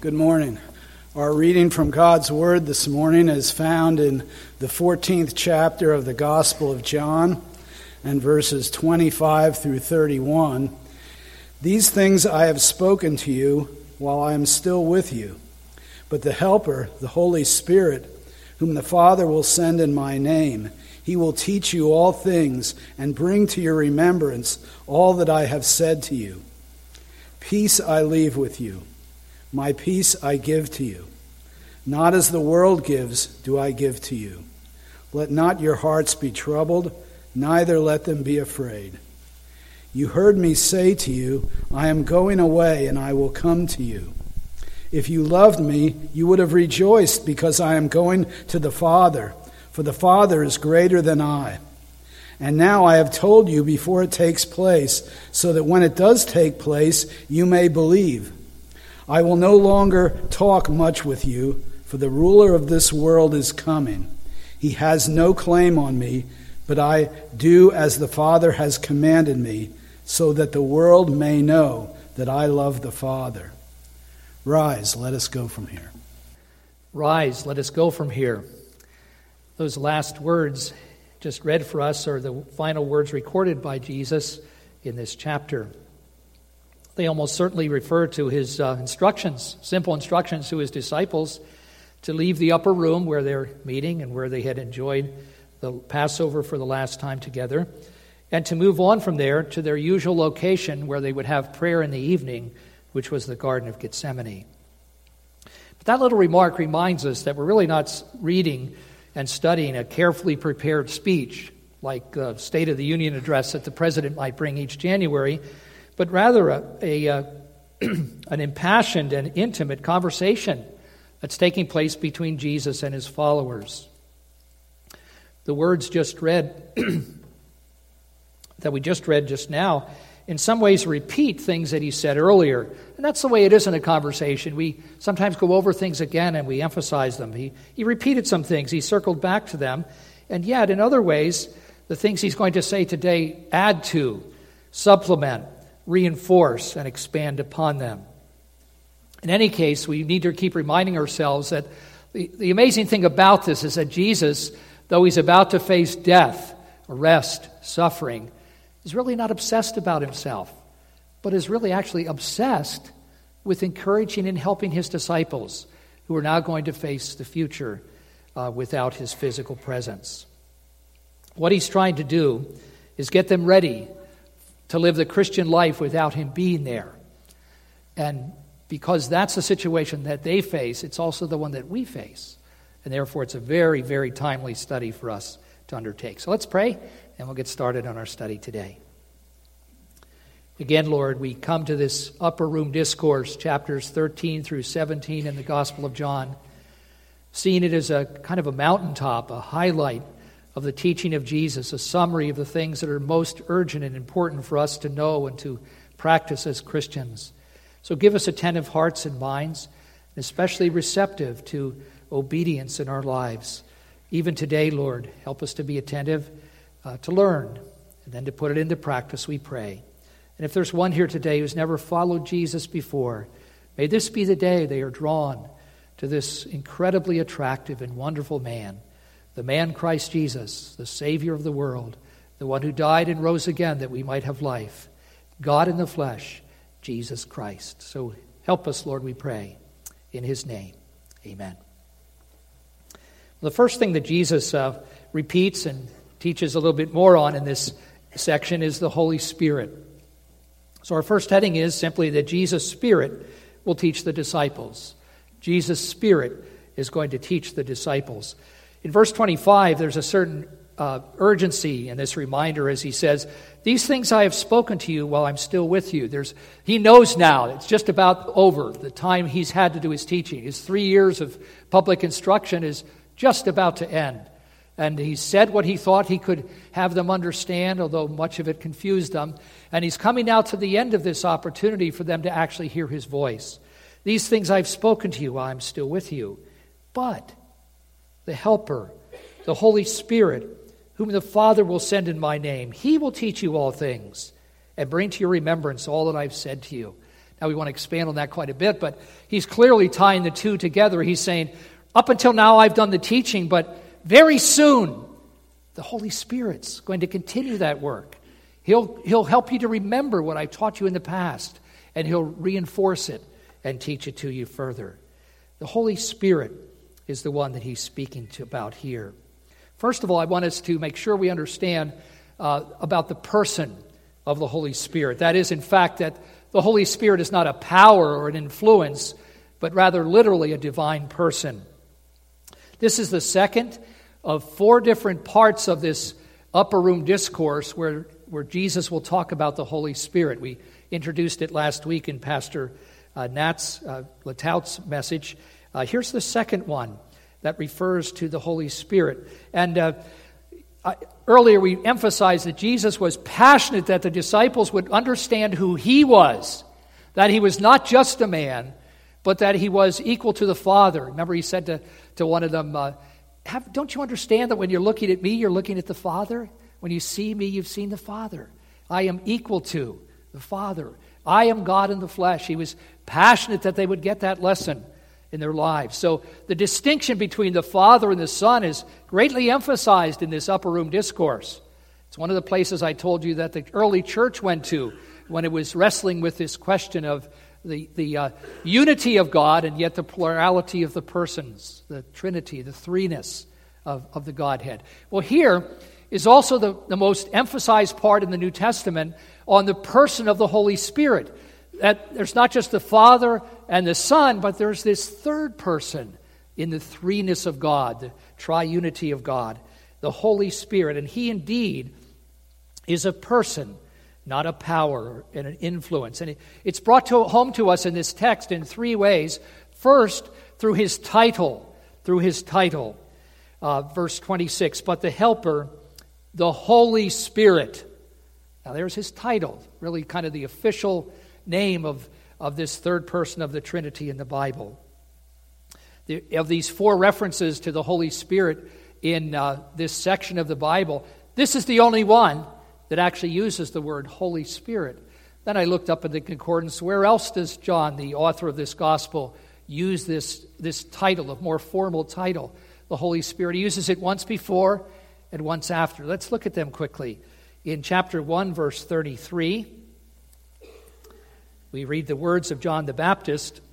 Good morning. Our reading from God's Word this morning is found in the 14th chapter of the Gospel of John and verses 25 through 31. These things I have spoken to you while I am still with you. But the Helper, the Holy Spirit, whom the Father will send in my name, he will teach you all things and bring to your remembrance all that I have said to you. Peace I leave with you. My peace I give to you. Not as the world gives do I give to you. Let not your hearts be troubled, neither let them be afraid. You heard me say to you, I am going away and I will come to you. If you loved me, you would have rejoiced because I am going to the Father, for the Father is greater than I. And now I have told you before it takes place, so that when it does take place, you may believe. I will no longer talk much with you, for the ruler of this world is coming. He has no claim on me, but I do as the Father has commanded me, so that the world may know that I love the Father. Rise, let us go from here. Rise, let us go from here. Those last words just read for us are the final words recorded by Jesus in this chapter. They almost certainly refer to his instructions, simple instructions to his disciples to leave the upper room where they're meeting and where they had enjoyed the Passover for the last time together, and to move on from there to their usual location where they would have prayer in the evening, which was the Garden of Gethsemane. But that little remark reminds us that we're really not reading and studying a carefully prepared speech like the State of the Union address that the president might bring each January, but rather an impassioned and intimate conversation that's taking place between Jesus and his followers. The words just read, that we just read just now, in some ways repeat things that he said earlier. And that's the way it is in a conversation. We sometimes go over things again and we emphasize them. He repeated some things. He circled back to them. And yet, in other ways, the things he's going to say today add to, supplement, reinforce, and expand upon them. In any case, we need to keep reminding ourselves that the amazing thing about this is that Jesus, though he's about to face death, arrest, suffering, is really not obsessed about himself, but is really actually obsessed with encouraging and helping his disciples who are now going to face the future without his physical presence. What he's trying to do is get them ready to live the Christian life without him being there. And because that's the situation that they face, it's also the one that we face. And therefore, it's a very, very timely study for us to undertake. So let's pray, and we'll get started on our study today. Again, Lord, we come to this upper room discourse, chapters 13 through 17 in the Gospel of John, seeing it as a kind of a mountaintop, a highlight of the teaching of Jesus, a summary of the things that are most urgent and important for us to know and to practice as Christians. So give us attentive hearts and minds, and especially receptive to obedience in our lives. Even today, Lord, help us to be attentive, to learn, and then to put it into practice, we pray. And if there's one here today who's never followed Jesus before, may this be the day they are drawn to this incredibly attractive and wonderful man, the man Christ Jesus, the Savior of the world, the one who died and rose again that we might have life, God in the flesh, Jesus Christ. So help us, Lord, we pray, in his name. Amen. The first thing that Jesus repeats and teaches a little bit more on in this section is the Holy Spirit. So our first heading is simply that Jesus' Spirit will teach the disciples. Jesus' Spirit is going to teach the disciples. In verse 25, there's a certain urgency in this reminder as he says, these things I have spoken to you while I'm still with you. He knows now it's just about over. The time he's had to do his teaching. His 3 years of public instruction is just about to end. And he said what he thought he could have them understand, although much of it confused them. And he's coming now to the end of this opportunity for them to actually hear his voice. These things I've spoken to you while I'm still with you. But the Helper, the Holy Spirit, whom the Father will send in my name, he will teach you all things and bring to your remembrance all that I've said to you. Now we want to expand on that quite a bit, but he's clearly tying the two together. He's saying, up until now I've done the teaching, but very soon the Holy Spirit's going to continue that work. He'll help you to remember what I taught you in the past, and he'll reinforce it and teach it to you further. The Holy Spirit is the one that he's speaking about here. First of all, I want us to make sure we understand about the person of the Holy Spirit. That is, in fact, that the Holy Spirit is not a power or an influence, but rather literally a divine person. This is the second of 4 different parts of this upper room discourse where Jesus will talk about the Holy Spirit. We introduced it last week in Pastor Latout's message. Here's the second one that refers to the Holy Spirit. And earlier we emphasized that Jesus was passionate that the disciples would understand who he was, that he was not just a man, but that he was equal to the Father. Remember he said to one of them, don't you understand that when you're looking at me, you're looking at the Father? When you see me, you've seen the Father. I am equal to the Father. I am God in the flesh. He was passionate that they would get that lesson in their lives. So the distinction between the Father and the Son is greatly emphasized in this upper room discourse. It's one of the places I told you that the early church went to when it was wrestling with this question of the unity of God and yet the plurality of the persons, the Trinity, the threeness of the Godhead. Well, here is also the most emphasized part in the New Testament on the person of the Holy Spirit. That there's not just the Father and the Son, but there's this third person in the threeness of God, the triunity of God, the Holy Spirit. And he indeed is a person, not a power and an influence. And it's brought home to us in this text in 3 ways. First, through his title. Verse 26, but the Helper, the Holy Spirit. Now there's his title, really kind of the official name of this third person of the Trinity in the Bible. Of these 4 references to the Holy Spirit in this section of the Bible, this is the only one that actually uses the word Holy Spirit. Then I looked up in the concordance, where else does John, the author of this gospel, use this title, a more formal title, the Holy Spirit? He uses it once before and once after. Let's look at them quickly. In chapter 1, verse 33, we read the words of John the Baptist.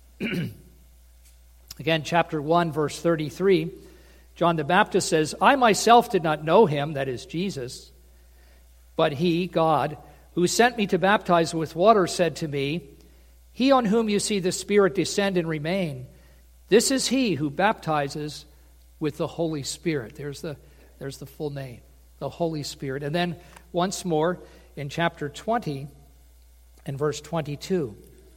Again, chapter 1, verse 33, John the Baptist says, I myself did not know him, that is Jesus, but he, God, who sent me to baptize with water, said to me, he on whom you see the Spirit descend and remain, this is he who baptizes with the Holy Spirit. There's the full name, the Holy Spirit. And then once more in chapter 20 and verse 22.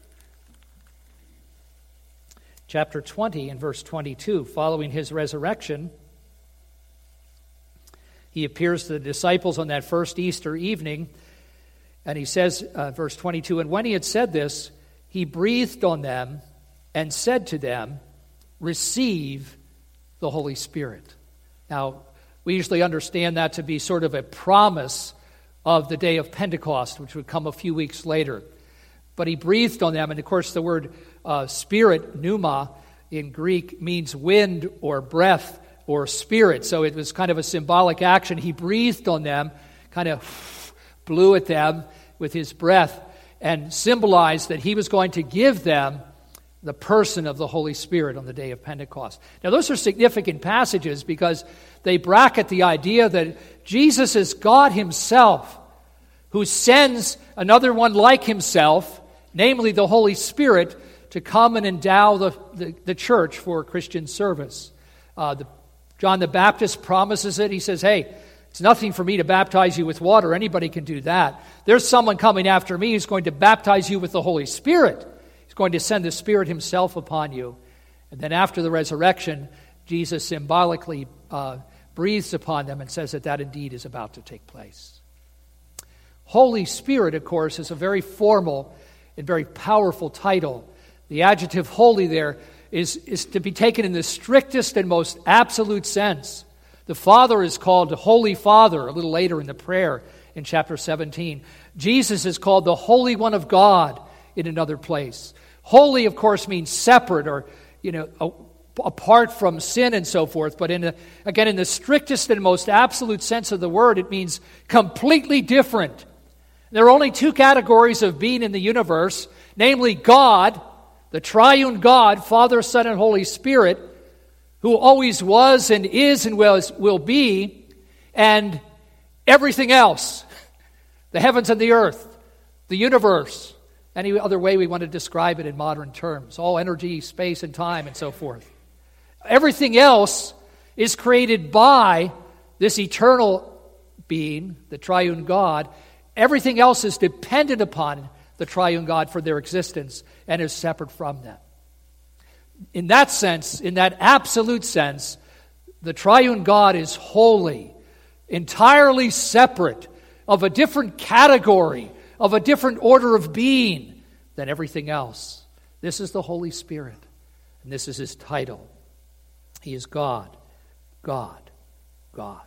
Chapter 20 and verse 22, following his resurrection, he appears to the disciples on that first Easter evening, and he says, verse 22, and when he had said this, he breathed on them and said to them, receive the Holy Spirit. Now, we usually understand that to be sort of a promise of the day of Pentecost, which would come a few weeks later. But he breathed on them, and of course the word spirit, pneuma, in Greek means wind or breath or spirit. So it was kind of a symbolic action. He breathed on them, kind of blew at them with his breath, and symbolized that he was going to give them the person of the Holy Spirit on the day of Pentecost. Now those are significant passages because they bracket the idea that Jesus is God himself, who sends another one like himself, namely the Holy Spirit, to come and endow the church for Christian service. John the Baptist promises it. He says, hey, it's nothing for me to baptize you with water. Anybody can do that. There's someone coming after me who's going to baptize you with the Holy Spirit. He's going to send the Spirit himself upon you. And then after the resurrection, Jesus symbolically breathes upon them and says that indeed is about to take place. Holy Spirit, of course, is a very formal and very powerful title. The adjective holy there is to be taken in the strictest and most absolute sense. The Father is called the Holy Father a little later in the prayer in chapter 17. Jesus is called the Holy One of God in another place. Holy, of course, means separate or, apart from sin and so forth. But in the strictest and most absolute sense of the word, it means completely different. There are only two categories of being in the universe, namely God, the triune God, Father, Son, and Holy Spirit, who always was and is and will be, and everything else, the heavens and the earth, the universe, any other way we want to describe it in modern terms, all energy, space, and time, and so forth. Everything else is created by this eternal being, the triune God. Everything else is dependent upon the triune God for their existence and is separate from them. In that sense, in that absolute sense, the triune God is holy, entirely separate, of a different category, of a different order of being than everything else. This is the Holy Spirit, and this is his title. He is God, God, God.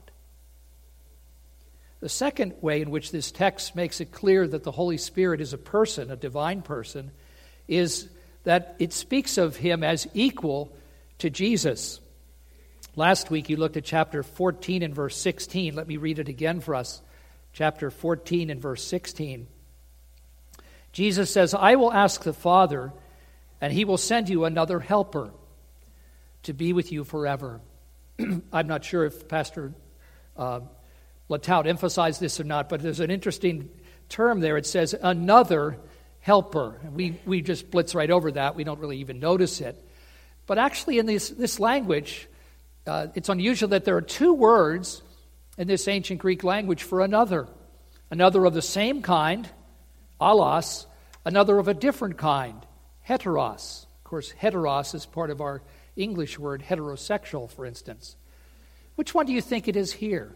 The second way in which this text makes it clear that the Holy Spirit is a person, a divine person, is that it speaks of him as equal to Jesus. Last week you looked at chapter 14 and verse 16. Let me read it again for us. Chapter 14 and verse 16. Jesus says, I will ask the Father, and he will send you another helper to be with you forever. I'm not sure if Pastor Latout emphasized this or not, but there's an interesting term there. It says another helper. And we just blitz right over that. We don't really even notice it. But actually in this language, it's unusual that there are two words in this ancient Greek language for another. Another of the same kind, allos, another of a different kind, heteros. Of course, heteros is part of our English word heterosexual, for instance. Which one do you think it is here?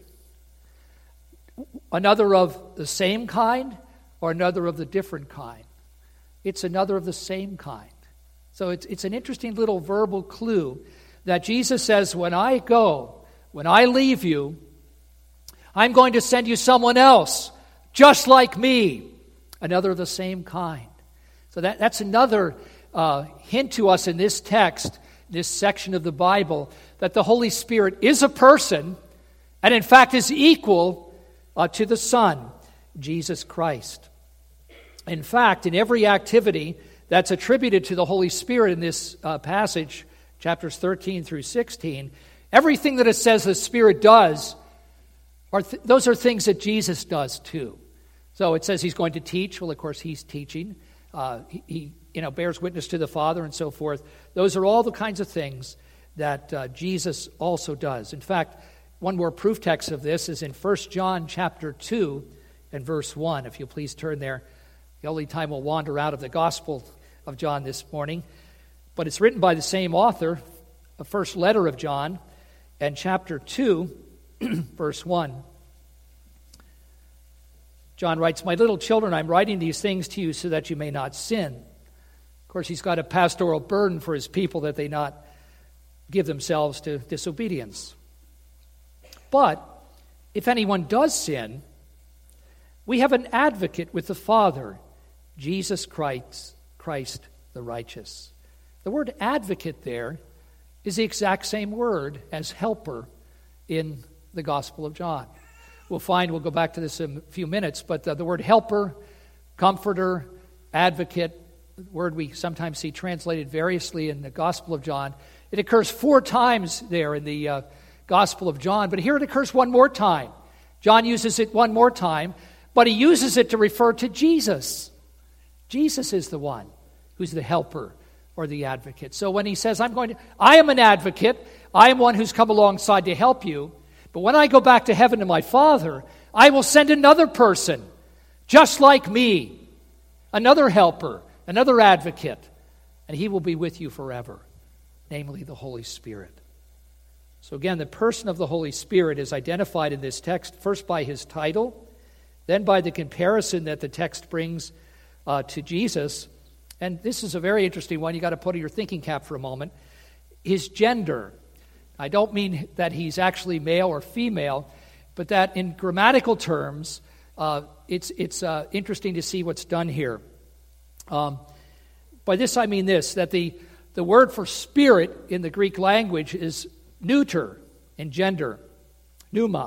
Another of the same kind or another of the different kind? It's another of the same kind. So it's an interesting little verbal clue that Jesus says, when I go, when I leave you, I'm going to send you someone else, just like me, another of the same kind. So that's another hint to us in this text, this section of the Bible, that the Holy Spirit is a person and in fact is equal to the Son, Jesus Christ. In fact, in every activity that's attributed to the Holy Spirit in this passage, chapters 13 through 16, everything that it says the Spirit does, those are things that Jesus does too. So it says he's going to teach. Well, of course, he's teaching. He bears witness to the Father and so forth. Those are all the kinds of things that Jesus also does. In fact, one more proof text of this is in 1 John chapter 2 and verse 1. If you'll please turn there. The only time we'll wander out of the Gospel of John this morning. But it's written by the same author, the first letter of John, and chapter 2, verse 1. John writes, My little children, I'm writing these things to you so that you may not sin. Of course, he's got a pastoral burden for his people that they not give themselves to disobedience. But if anyone does sin, we have an advocate with the Father, Jesus Christ the righteous. The word advocate there is the exact same word as helper in the Gospel of John. We'll go back to this in a few minutes, but the word helper, comforter, advocate, the word we sometimes see translated variously in the Gospel of John, it occurs 4 times there in the Gospel of John, but here it occurs one more time. John uses it one more time, but he uses it to refer to Jesus. Jesus is the one who's the helper or the advocate. So when he says, I am an advocate, I am one who's come alongside to help you, but when I go back to heaven to my Father, I will send another person, just like me, another helper, another advocate, and he will be with you forever, namely the Holy Spirit. So again, the person of the Holy Spirit is identified in this text first by his title, then by the comparison that the text brings to Jesus. And this is a very interesting one. You got to put on your thinking cap for a moment. His gender. I don't mean that he's actually male or female, but that in grammatical terms, it's interesting to see what's done here. By this I mean this, that the word for spirit in the Greek language is neuter in gender, pneuma.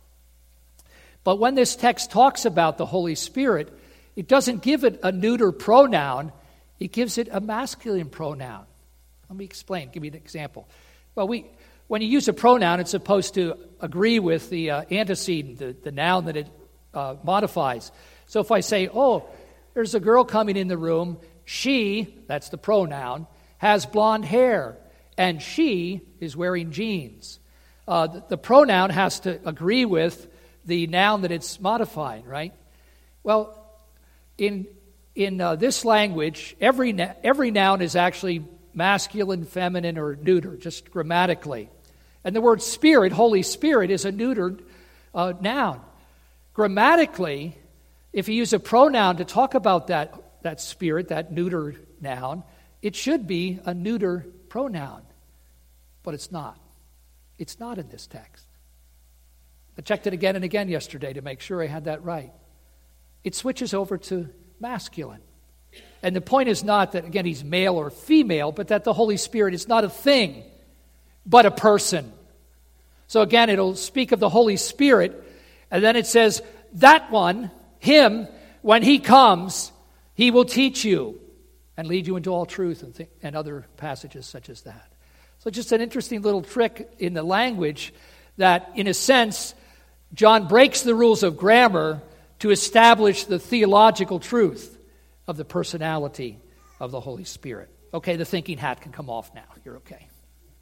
But when this text talks about the Holy Spirit, it doesn't give it a neuter pronoun, it gives it a masculine pronoun. Let me explain, give you an example. Well, when you use a pronoun, it's supposed to agree with the antecedent, the noun that it modifies. So if I say, oh, there's a girl coming in the room, she, that's the pronoun, has blonde hair, and she is wearing jeans. The pronoun has to agree with the noun that it's modifying, right? Well, in this language, every noun is actually masculine, feminine, or neuter, just grammatically. And the word spirit, Holy Spirit, is a neutered noun. Grammatically, if you use a pronoun to talk about that spirit, that neuter noun, it should be a neuter pronoun. But it's not. It's not in this text. I checked it again and again yesterday to make sure I had that right. It switches over to masculine. And the point is not that, again, he's male or female, but that the Holy Spirit is not a thing, but a person. So again, it'll speak of the Holy Spirit, and then it says, that one, him, when he comes, he will teach you and lead you into all truth, and other passages such as that. So just an interesting little trick in the language that, in a sense, John breaks the rules of grammar to establish the theological truth of the personality of the Holy Spirit. Okay, the thinking hat can come off now. You're okay.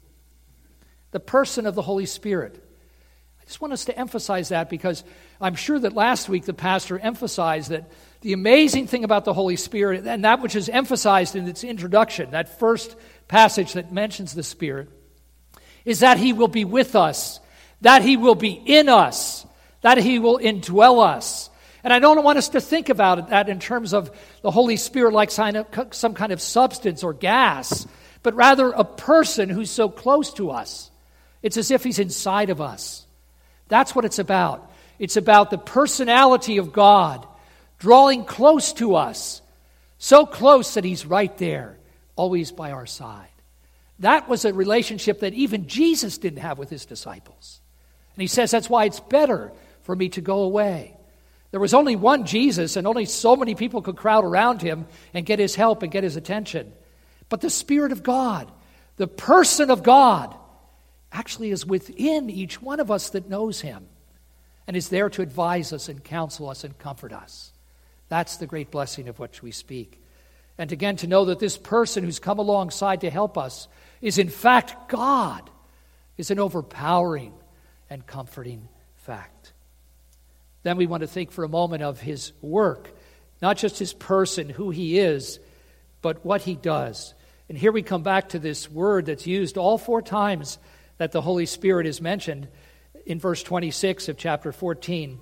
The person of the Holy Spirit. I just want us to emphasize that because I'm sure that last week the pastor emphasized that the amazing thing about the Holy Spirit, and that which is emphasized in its introduction, that first passage that mentions the Spirit, is that He will be with us, that He will be in us, that He will indwell us. And I don't want us to think about that in terms of the Holy Spirit like some kind of substance or gas, but rather a person who's so close to us. It's as if He's inside of us. That's what it's about. It's about the personality of God drawing close to us, so close that He's right there, always by our side. That was a relationship that even Jesus didn't have with His disciples. And He says, that's why it's better for me to go away. There was only one Jesus, and only so many people could crowd around Him and get His help and get His attention. But the Spirit of God, the person of God, actually is within each one of us that knows Him and is there to advise us and counsel us and comfort us. That's the great blessing of which we speak. And again, to know that this person who's come alongside to help us is in fact God is an overpowering and comforting fact. Then we want to think for a moment of His work, not just His person, who He is, but what He does. And here we come back to this word that's used all 4 times that the Holy Spirit is mentioned in verse 26 of chapter 14.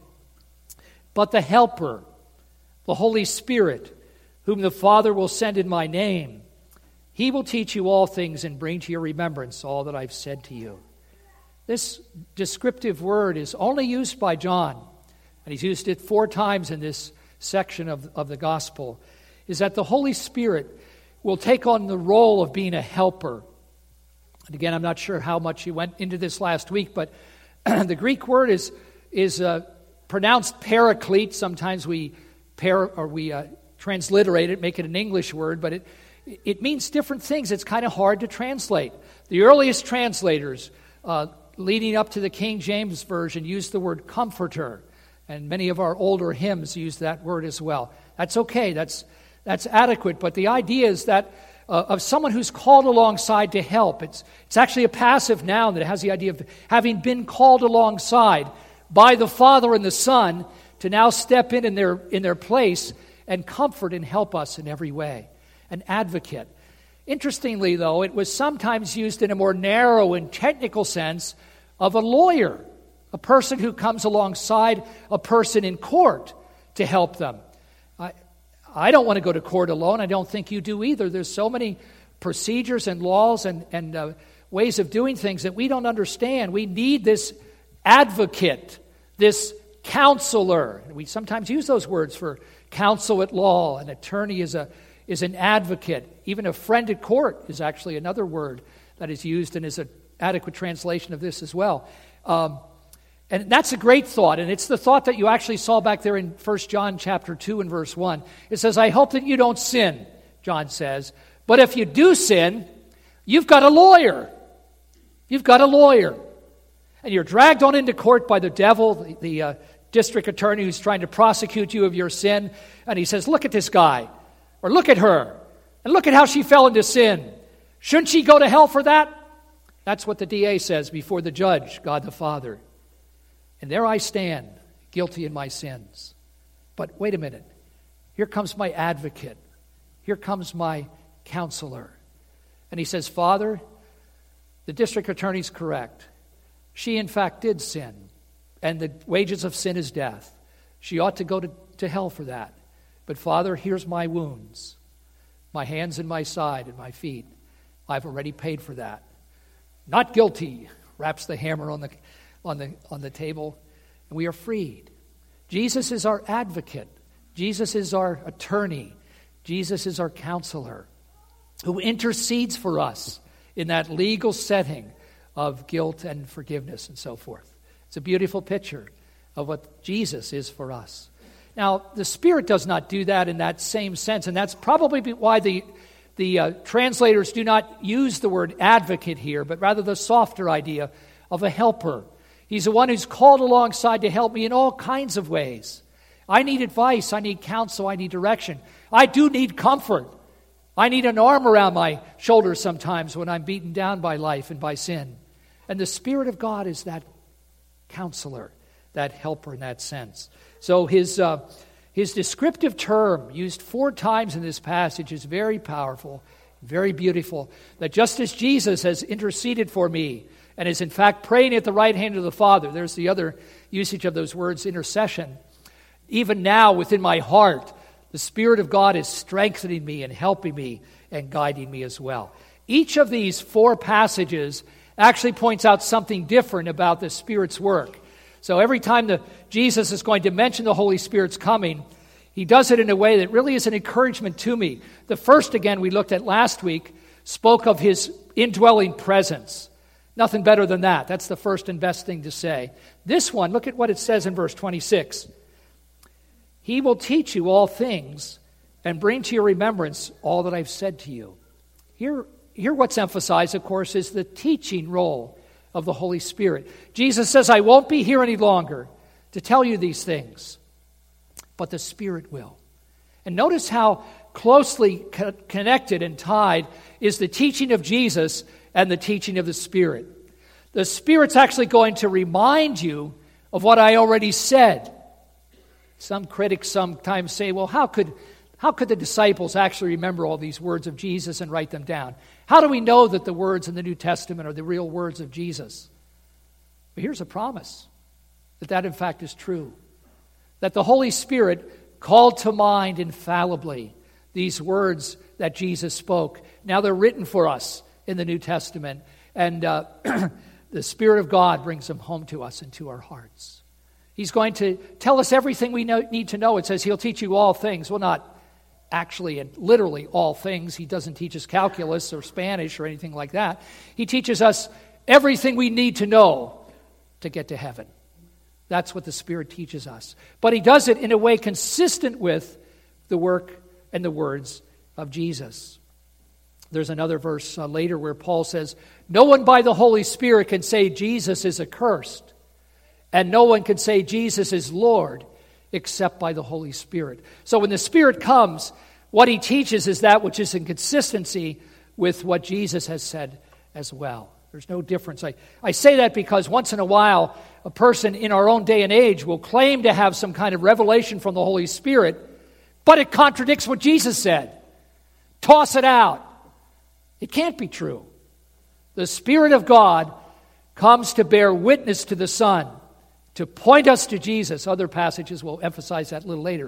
But the Helper, the Holy Spirit, whom the Father will send in my name, He will teach you all things and bring to your remembrance all that I've said to you. This descriptive word is only used by John, and he's used it 4 times in this section of the gospel, is that the Holy Spirit will take on the role of being a helper. And again, I'm not sure how much he went into this last week, but the Greek word is pronounced paraclete. Sometimes we transliterate it, make it an English word, but it means different things. It's kind of hard to translate. The earliest translators, leading up to the King James Version, used the word comforter, and many of our older hymns use that word as well. That's okay. That's adequate. But the idea is that of someone who's called alongside to help. It's actually a passive noun that has the idea of having been called alongside by the Father and the Son to now step in their place and comfort and help us in every way. An advocate. Interestingly, though, it was sometimes used in a more narrow and technical sense of a lawyer, a person who comes alongside a person in court to help them. I don't want to go to court alone. I don't think you do either. There's so many procedures and laws and ways of doing things that we don't understand. We need this advocate, this counselor. We sometimes use those words for counsel at law. An attorney is is an advocate. Even a friend at court is actually another word that is used and is an adequate translation of this as well. And that's a great thought, and it's the thought that you actually saw back there in 1 John chapter 2 and verse 1. It says, I hope that you don't sin, John says. But if you do sin, you've got a lawyer. You've got a lawyer. And you're dragged on into court by the devil, the district attorney who's trying to prosecute you of your sin. And he says, look at this guy, or look at her, and look at how she fell into sin. Shouldn't she go to hell for that? That's what the DA says before the judge, God the Father. And there I stand, guilty in my sins. But wait a minute. Here comes my advocate. Here comes my counselor. And he says, Father, the district attorney's correct. She, in fact, did sin. And the wages of sin is death. She ought to go to hell for that. But Father, here's my wounds. My hands and my side and my feet. I've already paid for that. Not guilty. Wraps the hammer on the table, and we are freed. Jesus is our advocate. Jesus is our attorney. Jesus is our counselor who intercedes for us in that legal setting of guilt and forgiveness and so forth. It's a beautiful picture of what Jesus is for us. Now, the Spirit does not do that in that same sense, and that's probably why the translators do not use the word advocate here, but rather the softer idea of a helper. He's the one who's called alongside to help me in all kinds of ways. I need advice. I need counsel. I need direction. I do need comfort. I need an arm around my shoulders sometimes when I'm beaten down by life and by sin. And the Spirit of God is that counselor, that helper in that sense. So his descriptive term used 4 times in this passage is very powerful, very beautiful, that just as Jesus has interceded for me and is in fact praying at the right hand of the Father, there's the other usage of those words, intercession. Even now within my heart, the Spirit of God is strengthening me and helping me and guiding me as well. Each of these 4 passages actually points out something different about the Spirit's work. So every time Jesus is going to mention the Holy Spirit's coming, he does it in a way that really is an encouragement to me. The first, again, we looked at last week, spoke of his indwelling presence. Nothing better than that. That's the first and best thing to say. This one, look at what it says in verse 26. He will teach you all things and bring to your remembrance all that I've said to you. Here what's emphasized, of course, is the teaching role of the Holy Spirit. Jesus says, I won't be here any longer to tell you these things, but the Spirit will. And notice how closely connected and tied is the teaching of Jesus and the teaching of the Spirit. The Spirit's actually going to remind you of what I already said. Some critics sometimes say, well, how could the disciples actually remember all these words of Jesus and write them down? How do we know that the words in the New Testament are the real words of Jesus? But here's a promise that in fact is true. That the Holy Spirit called to mind infallibly these words that Jesus spoke. Now they're written for us in the New Testament. And the Spirit of God brings them home to us and to our hearts. He's going to tell us everything we need to know. It says he'll teach you all things. Well, not actually and literally all things. He doesn't teach us calculus or Spanish or anything like that. He teaches us everything we need to know to get to heaven. That's what the Spirit teaches us. But he does it in a way consistent with the work and the words of Jesus. There's another verse later where Paul says, no one by the Holy Spirit can say Jesus is accursed, and no one can say Jesus is Lord except by the Holy Spirit. So when the Spirit comes, what he teaches is that which is in consistency with what Jesus has said as well. There's no difference. I say that because once in a while, a person in our own day and age will claim to have some kind of revelation from the Holy Spirit, but it contradicts what Jesus said. Toss it out. It can't be true. The Spirit of God comes to bear witness to the Son, to point us to Jesus. Other passages will emphasize that a little later.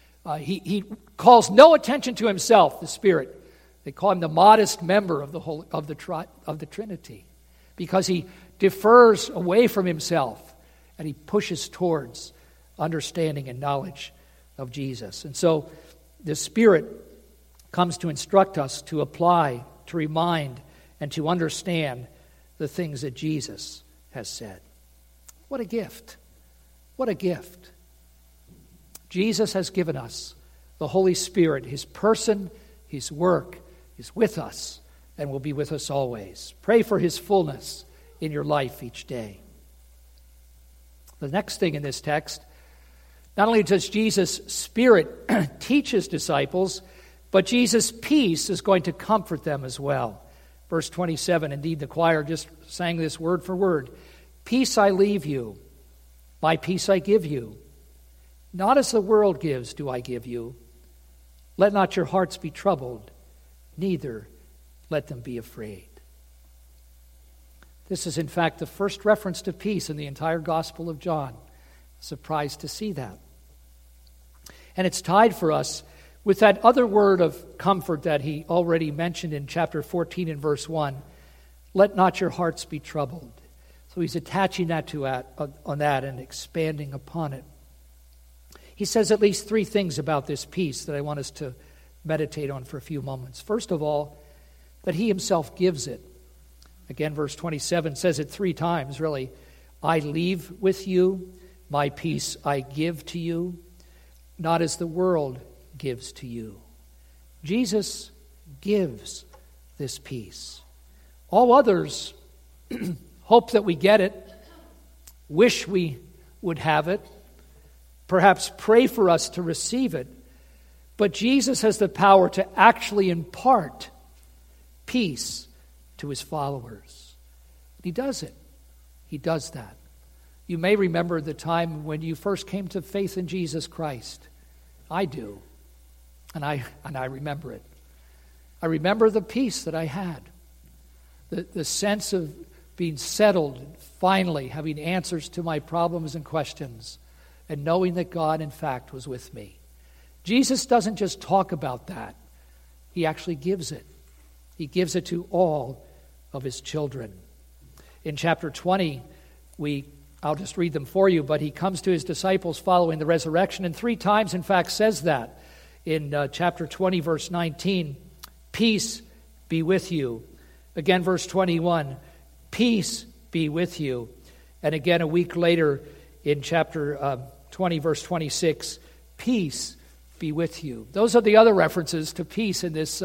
He calls no attention to himself, the Spirit. They call him the modest member of the Trinity, because he differs away from himself and he pushes towards understanding and knowledge of Jesus. And so the Spirit comes to instruct us, to apply, to remind, and to understand the things that Jesus has said. What a gift. What a gift. Jesus has given us the Holy Spirit. His person, His work is with us and will be with us always. Pray for His fullness in your life each day. The next thing in this text, not only does Jesus' Spirit teach His disciples, but Jesus' peace is going to comfort them as well. Verse 27, indeed the choir just sang this word for word. Peace I leave you, my peace I give you. Not as the world gives do I give you. Let not your hearts be troubled, neither let them be afraid. This is in fact the first reference to peace in the entire Gospel of John. Surprised to see that. And it's tied for us with that other word of comfort that he already mentioned in chapter 14 and verse 1. Let not your hearts be troubled. So he's attaching that to on that and expanding upon it. He says at least three things about this peace that I want us to meditate on for a few moments. First of all, that he himself gives it. Again, verse 27 says it three times, really. I leave with you, my peace I give to you, not as the world gives to you. Jesus gives this peace. All others hope that we get it, wish we would have it, perhaps pray for us to receive it. But Jesus has the power to actually impart peace to his followers. He does it. He does that. You may remember the time when you first came to faith in Jesus Christ. I do. And I remember it. I remember the peace that I had. The sense of being settled, finally having answers to my problems and questions, and knowing that God, in fact, was with me. Jesus doesn't just talk about that. He actually gives it. He gives it to all of his children. In chapter 20, I'll just read them for you, but he comes to his disciples following the resurrection, and three times, in fact, says that. In chapter 20, verse 19, peace be with you. Again, verse 21, peace be with you. And again, a week later, in chapter 20, verse 26, peace be with you. Those are the other references to peace in this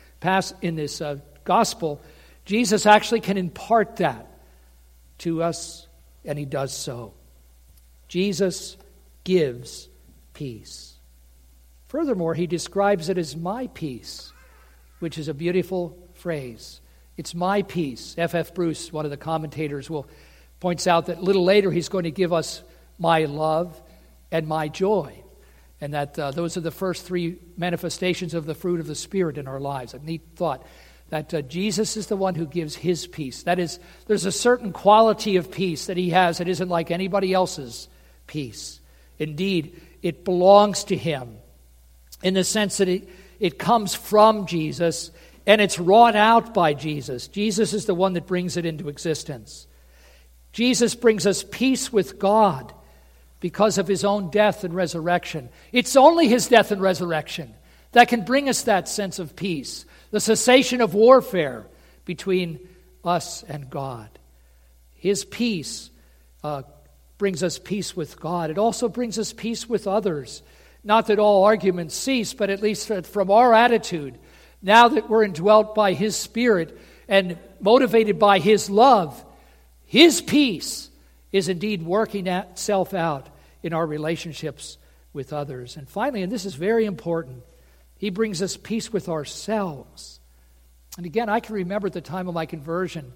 gospel. Jesus actually can impart that to us, and he does so. Jesus gives peace. Furthermore, he describes it as my peace, which is a beautiful phrase. It's my peace. F.F. Bruce, one of the commentators, points out that a little later he's going to give us my love and my joy. And that those are the first three manifestations of the fruit of the Spirit in our lives. A neat thought. That Jesus is the one who gives his peace. That is, there's a certain quality of peace that he has that isn't like anybody else's peace. Indeed, it belongs to him in the sense that it comes from Jesus and it's wrought out by Jesus. Jesus is the one that brings it into existence. Jesus brings us peace with God because of his own death and resurrection. It's only his death and resurrection that can bring us that sense of peace, the cessation of warfare between us and God. His peace brings us peace with God. It also brings us peace with others. Not that all arguments cease, but at least from our attitude, now that we're indwelt by his Spirit and motivated by his love, his peace is indeed working itself out in our relationships with others. And finally, and this is very important, he brings us peace with ourselves. And again, I can remember at the time of my conversion,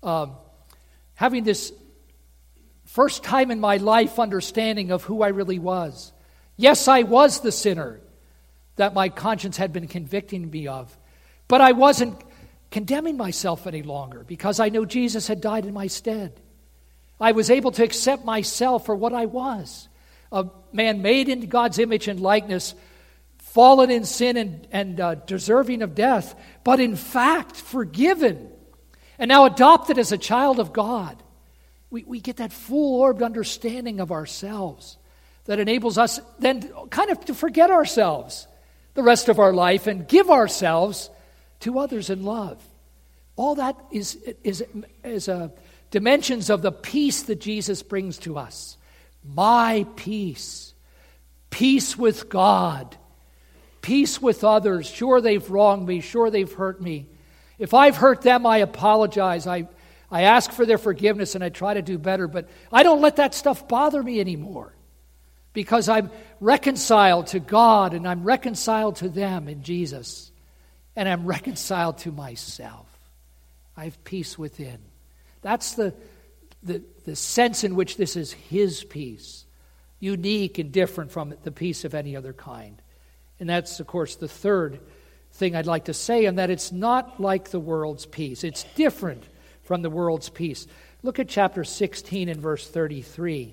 having this first time in my life understanding of who I really was. Yes, I was the sinner that my conscience had been convicting me of, but I wasn't condemning myself any longer because I knew Jesus had died in my stead. I was able to accept myself for what I was, a man made in God's image and likeness, fallen in sin and deserving of death, but in fact forgiven and now adopted as a child of God. We get that full-orbed understanding of ourselves that enables us then kind of to forget ourselves. the rest of our life and give ourselves to others in love. All that is dimensions of the peace that Jesus brings to us. My peace. Peace with God. Peace with others. Sure, they've wronged me. Sure, they've hurt me. If I've hurt them, I apologize. I ask for their forgiveness and I try to do better. But I don't let that stuff bother me anymore. Because I'm reconciled to God and I'm reconciled to them in Jesus. And I'm reconciled to myself. I have peace within. That's the sense in which this is His peace. Unique and different from the peace of any other kind. And that's, of course, the third thing I'd like to say, and that it's not like the world's peace. It's different from the world's peace. Look at chapter 16 and verse 33.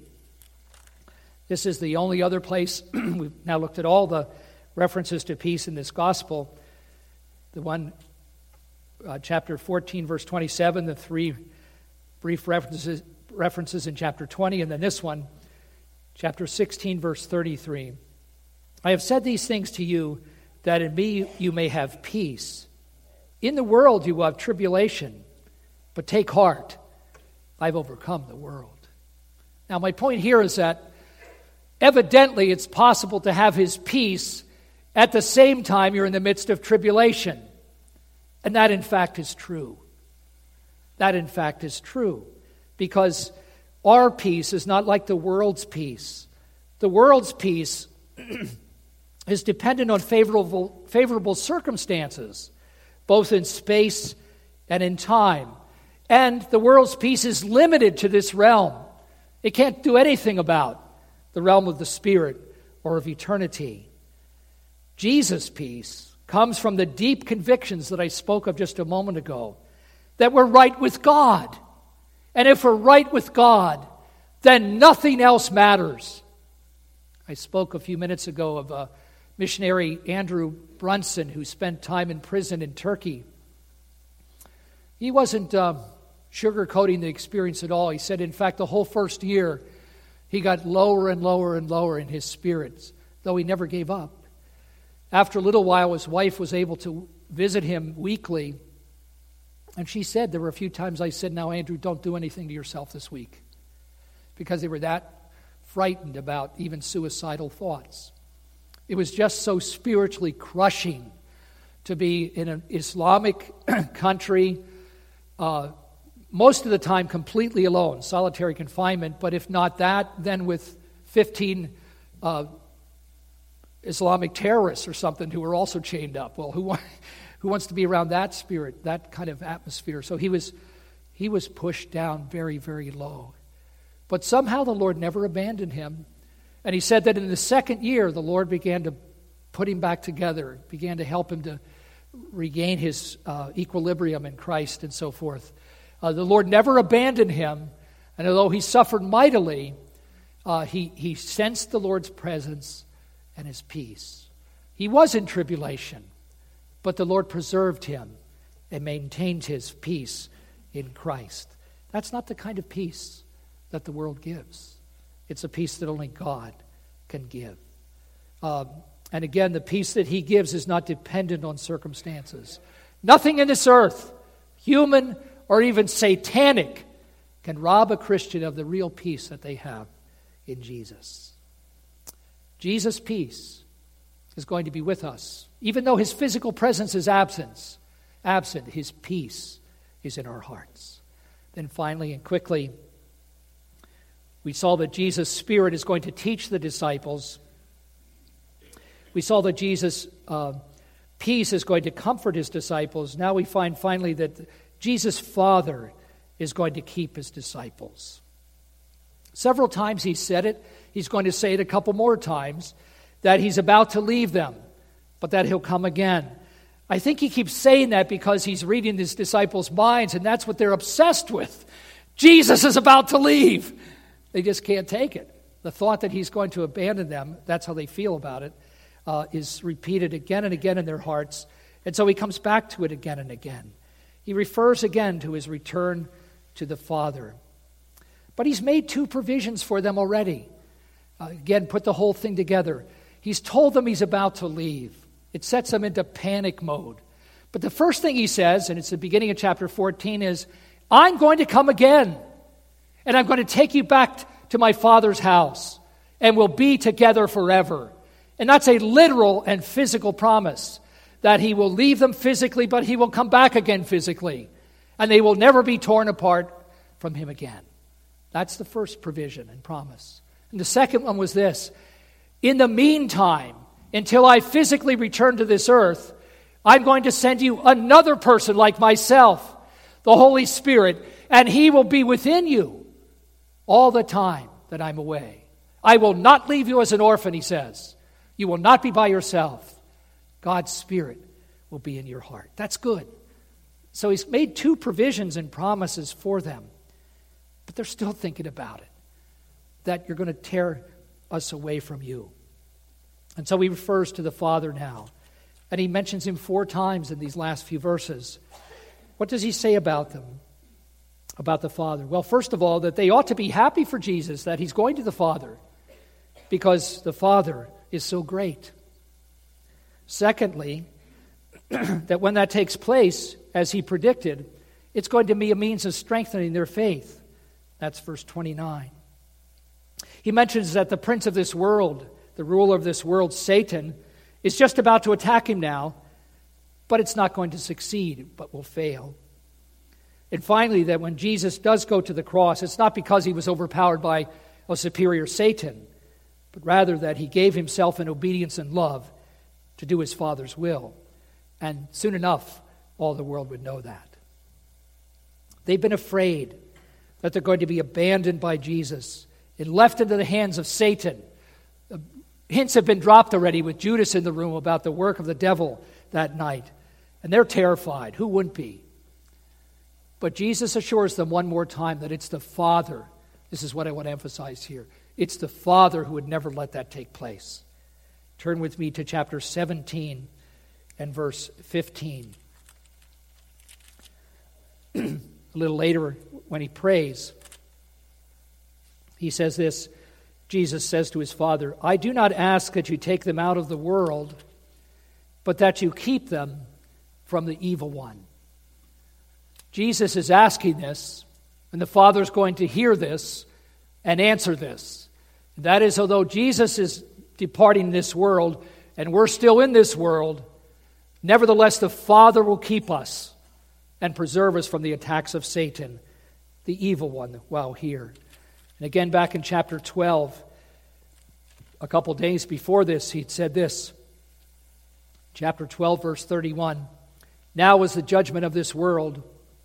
This is the only other place. We've now looked at all the references to peace in this gospel. The one, chapter 14, verse 27, the three brief references in chapter 20, and then this one, chapter 16, verse 33. I have said these things to you, that in me you may have peace. In the world you will have tribulation, but take heart, I've overcome the world. Now my point here is that evidently it's possible to have His peace at the same time you're in the midst of tribulation. And that in fact is true. That in fact is true. Because our peace is not like the world's peace. The world's peace is dependent on favorable circumstances, both in space and in time. And the world's peace is limited to this realm. It can't do anything about the realm of the Spirit or of eternity. Jesus' peace comes from the deep convictions that I spoke of just a moment ago, that we're right with God. And if we're right with God, then nothing else matters. I spoke a few minutes ago of missionary Andrew Brunson, who spent time in prison in Turkey. He wasn't sugarcoating the experience at all. He said, in fact, the whole first year, he got lower and lower and lower in his spirits, though he never gave up. After a little while, his wife was able to visit him weekly. And she said, there were a few times I said, now, Andrew, don't do anything to yourself this week. Because they were that frightened about even suicidal thoughts. It was just so spiritually crushing to be in an Islamic country, most of the time completely alone, solitary confinement, but if not that, then with 15 Islamic terrorists or something who were also chained up. Well, who wants to be around that spirit, that kind of atmosphere? So he was pushed down very, very low. But somehow the Lord never abandoned him. And he said that in the second year, the Lord began to put him back together, began to help him to regain his equilibrium in Christ and so forth. The Lord never abandoned him, and although he suffered mightily, he sensed the Lord's presence and His peace. He was in tribulation, but the Lord preserved him and maintained His peace in Christ. That's not the kind of peace that the world gives. It's a peace that only God can give. And again, the peace that He gives is not dependent on circumstances. Nothing in this earth, human or even satanic, can rob a Christian of the real peace that they have in Jesus. Jesus' peace is going to be with us. Even though His physical presence is absent, His peace is in our hearts. Then finally and quickly, we saw that Jesus' Spirit is going to teach the disciples. We saw that Jesus' peace is going to comfort His disciples. Now we find finally that Jesus' Father is going to keep His disciples. Several times He said it. He's going to say it a couple more times, that He's about to leave them, but that He'll come again. I think He keeps saying that because He's reading His disciples' minds, and that's what they're obsessed with. Jesus is about to leave. They just can't take it. The thought that He's going to abandon them, that's how they feel about it, is repeated again and again in their hearts. And so He comes back to it again and again. He refers again to His return to the Father. But He's made two provisions for them already. Again, put the whole thing together. He's told them He's about to leave. It sets them into panic mode. But the first thing he says, and it's the beginning of chapter 14, is, I'm going to come again, and I'm going to take you back to my Father's house, and we'll be together forever. And that's a literal and physical promise, that he will leave them physically, but he will come back again physically, and they will never be torn apart from him again. That's the first provision and promise. And the second one was this: in the meantime, until I physically return to this earth, I'm going to send you another person like myself, the Holy Spirit, and he will be within you all the time that I'm away. I will not leave you as an orphan, he says. You will not be by yourself. God's Spirit will be in your heart. That's good. So he's made two provisions and promises for them, but they're still thinking about it, that you're going to tear us away from you. And so he refers to the Father now, and he mentions him 4 times in these last few verses. What does he say about them, about the Father? Well, first of all, that they ought to be happy for Jesus, that he's going to the Father, because the Father is so great. Secondly, that when that takes place, as he predicted, it's going to be a means of strengthening their faith. That's verse 29. He mentions that the prince of this world, the ruler of this world, Satan, is just about to attack him now, but it's not going to succeed, but will fail. And finally, that when Jesus does go to the cross, it's not because he was overpowered by a superior Satan, but rather that he gave himself in obedience and love to do his Father's will. And soon enough, all the world would know that. They've been afraid that they're going to be abandoned by Jesus and left into the hands of Satan. Hints have been dropped already with Judas in the room about the work of the devil that night. And they're terrified. Who wouldn't be? But Jesus assures them one more time that it's the Father. This is what I want to emphasize here. It's the Father who would never let that take place. Turn with me to chapter 17 and verse 15. A little later, when he prays, he says this. Jesus says to his Father, I do not ask that you take them out of the world, but that you keep them from the evil one. Jesus is asking this, and the Father's going to hear this and answer this. That is, although Jesus is departing this world and we're still in this world, nevertheless the Father will keep us and preserve us from the attacks of Satan, the evil one, while here. And again, back in chapter 12, a couple days before this, he'd said this. Chapter 12, verse 31. Now is the judgment of this world.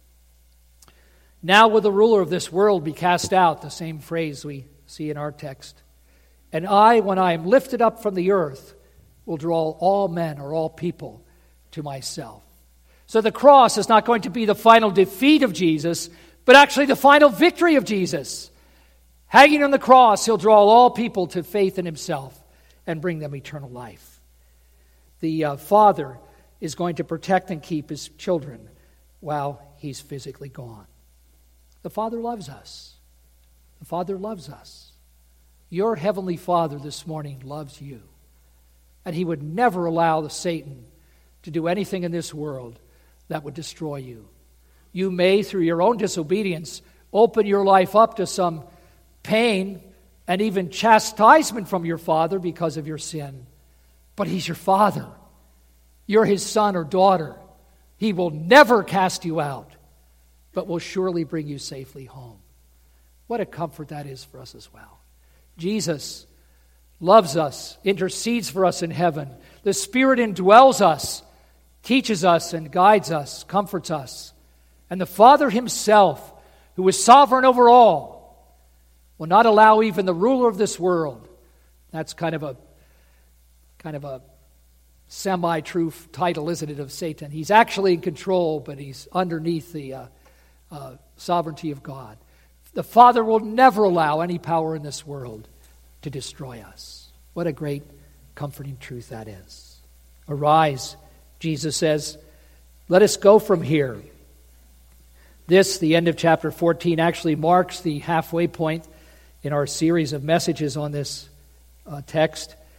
Now will the ruler of this world be cast out, the same phrase we see in our text. And I, when I am lifted up from the earth, will draw all men or all people to myself. So the cross is not going to be the final defeat of Jesus, but actually the final victory of Jesus. Hanging on the cross, he'll draw all people to faith in himself and bring them eternal life. The Father is going to protect and keep his children while he's physically gone. The Father loves us. The Father loves us. Your heavenly Father this morning loves you. And he would never allow Satan to do anything in this world that would destroy you. You may, through your own disobedience, open your life up to some pain and even chastisement from your Father because of your sin. But he's your Father. You're his son or daughter. He will never cast you out, but will surely bring you safely home. What a comfort that is for us as well. Jesus loves us, intercedes for us in heaven. The Spirit indwells us, teaches us and guides us, comforts us. And the Father himself, who is sovereign over all, will not allow even the ruler of this world. That's kind of a semi-true title, isn't it, of Satan. He's actually in control, but he's underneath the sovereignty of God. The Father will never allow any power in this world to destroy us. What a great, comforting truth that is. Arise, Jesus says, let us go from here. This, the end of chapter 14, actually marks the halfway point in our series of messages on this text.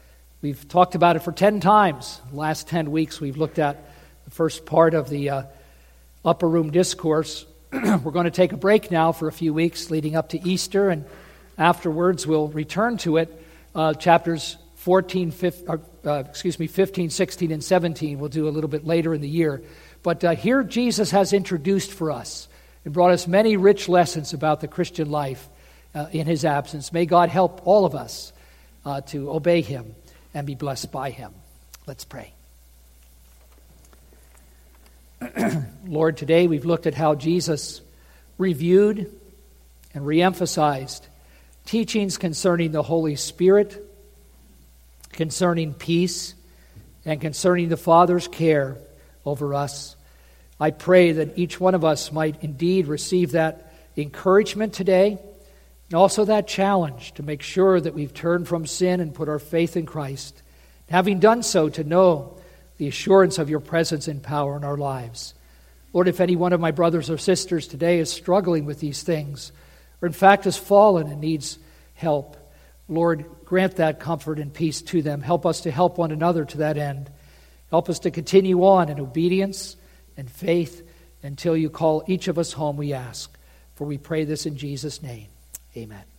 We've talked about it for 10 times. The last 10 weeks we've looked at the first part of the Upper Room Discourse. We're going to take a break now for a few weeks leading up to Easter, and afterwards we'll return to it. Chapters 15, 16, and 17 we'll do a little bit later in the year. But here Jesus has introduced for us and brought us many rich lessons about the Christian life in his absence. May God help all of us to obey him and be blessed by him. Let's pray. Lord, today we've looked at how Jesus reviewed and reemphasized teachings concerning the Holy Spirit, concerning peace, and concerning the Father's care over us. I pray that each one of us might indeed receive that encouragement today, and also that challenge to make sure that we've turned from sin and put our faith in Christ. Having done so, to know the assurance of your presence and power in our lives. Lord, if any one of my brothers or sisters today is struggling with these things, or in fact has fallen and needs help, Lord, grant that comfort and peace to them. Help us to help one another to that end. Help us to continue on in obedience and faith until you call each of us home, we ask. For we pray this in Jesus' name. Amen.